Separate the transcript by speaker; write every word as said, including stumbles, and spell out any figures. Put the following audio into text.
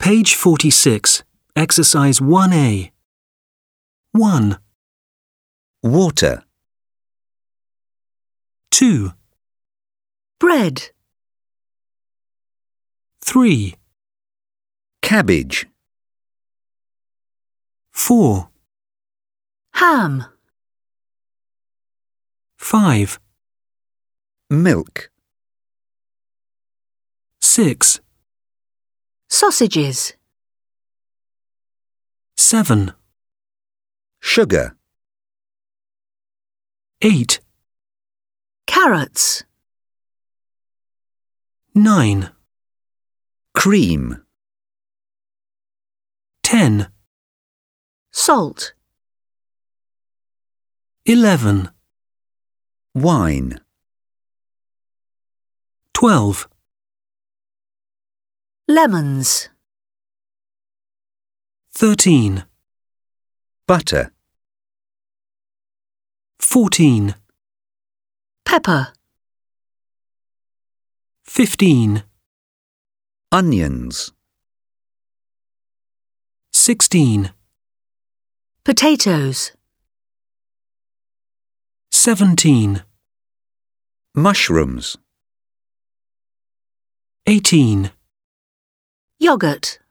Speaker 1: Page forty-six, Exercise one A. one,
Speaker 2: Water.
Speaker 1: two,
Speaker 3: Bread.
Speaker 1: three,
Speaker 2: Cabbage.
Speaker 1: four,
Speaker 3: Ham.
Speaker 1: five,
Speaker 2: Milk.
Speaker 1: six,
Speaker 3: Sausages.
Speaker 1: seven,
Speaker 2: Sugar.
Speaker 1: eight,
Speaker 3: Carrots.
Speaker 1: nine,
Speaker 2: Cream.
Speaker 1: ten,
Speaker 3: Salt.
Speaker 1: eleven,
Speaker 2: Wine.
Speaker 1: twelve,
Speaker 3: Lemons.
Speaker 1: thirteen,
Speaker 2: Butter.
Speaker 1: fourteen,
Speaker 3: Pepper.
Speaker 1: fifteen,
Speaker 2: Onions.
Speaker 1: sixteen,
Speaker 3: Potatoes.
Speaker 1: seventeen,
Speaker 2: Mushrooms.
Speaker 1: eighteen.
Speaker 3: Yogurt.